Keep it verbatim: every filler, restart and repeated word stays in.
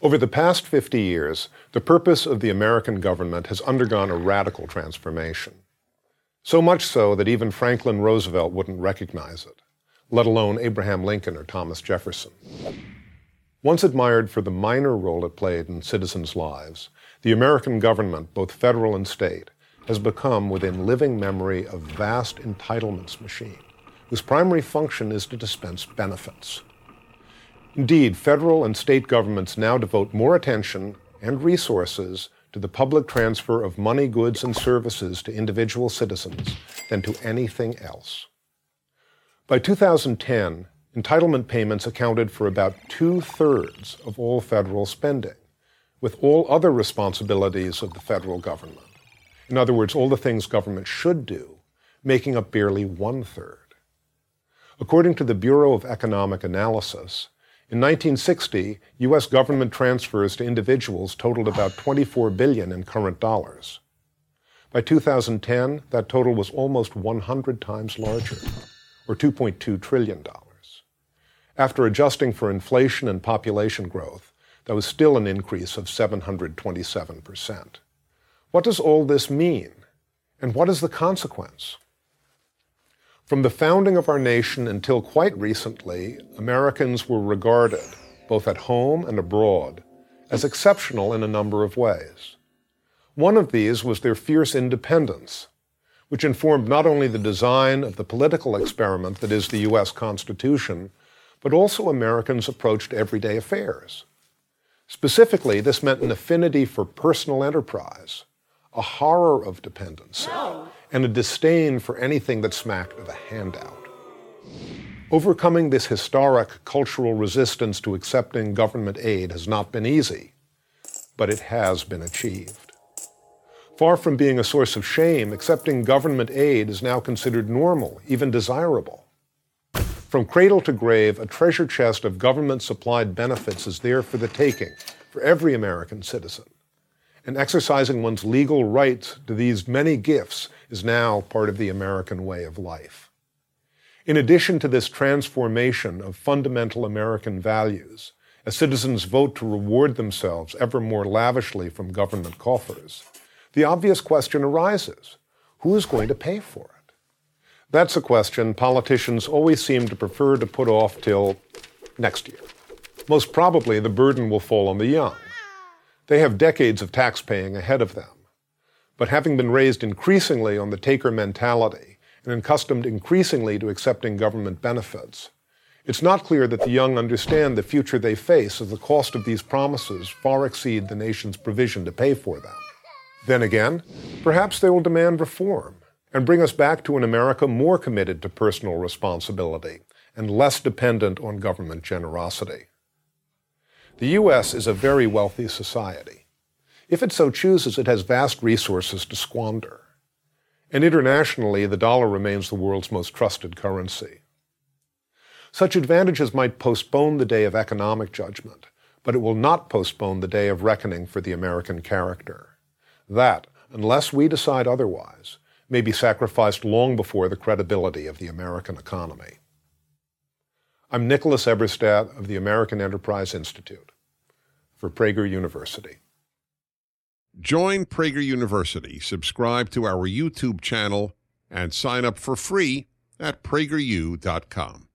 Over the past fifty years, the purpose of the American government has undergone a radical transformation. So much so that even Franklin Roosevelt wouldn't recognize it, let alone Abraham Lincoln or Thomas Jefferson. Once admired for the minor role it played in citizens' lives, the American government, both federal and state, has become within living memory a vast entitlements machine, whose primary function is to dispense benefits. Indeed, federal and state governments now devote more attention and resources to the public transfer of money, goods, and services to individual citizens than to anything else. By two thousand ten, entitlement payments accounted for about two-thirds of all federal spending, with all other responsibilities of the federal government, in other words, all the things government should do, making up barely one-third. According to the Bureau of Economic Analysis, in nineteen sixty, U S government transfers to individuals totaled about twenty-four billion dollars in current dollars. By two thousand ten, that total was almost one hundred times larger, or two point two trillion dollars. After adjusting for inflation and population growth, that was still an increase of seven hundred twenty-seven percent. What does all this mean? And what is the consequence? From the founding of our nation until quite recently, Americans were regarded, both at home and abroad, as exceptional in a number of ways. One of these was their fierce independence, which informed not only the design of the political experiment that is the U S Constitution, but also Americans' approach to everyday affairs. Specifically, this meant an affinity for personal enterprise, a horror of dependency, no. and a disdain for anything that smacked of a handout. Overcoming this historic cultural resistance to accepting government aid has not been easy, but it has been achieved. Far from being a source of shame, accepting government aid is now considered normal, even desirable. From cradle to grave, a treasure chest of government-supplied benefits is there for the taking for every American citizen. And exercising one's legal rights to these many gifts is now part of the American way of life. In addition to this transformation of fundamental American values, as citizens vote to reward themselves ever more lavishly from government coffers, the obvious question arises: who is going to pay for it? That's a question politicians always seem to prefer to put off till next year. Most probably, the burden will fall on the young. They have decades of tax paying ahead of them. But having been raised increasingly on the taker mentality and accustomed increasingly to accepting government benefits, it's not clear that the young understand the future they face as the cost of these promises far exceed the nation's provision to pay for them. Then again, perhaps they will demand reform and bring us back to an America more committed to personal responsibility and less dependent on government generosity. The U S is a very wealthy society. If it so chooses, it has vast resources to squander. And internationally, the dollar remains the world's most trusted currency. Such advantages might postpone the day of economic judgment, but it will not postpone the day of reckoning for the American character. That, unless we decide otherwise, may be sacrificed long before the credibility of the American economy. I'm Nicholas Eberstadt of the American Enterprise Institute for Prager University. Join Prager University, subscribe to our YouTube channel, and sign up for free at prager u dot com.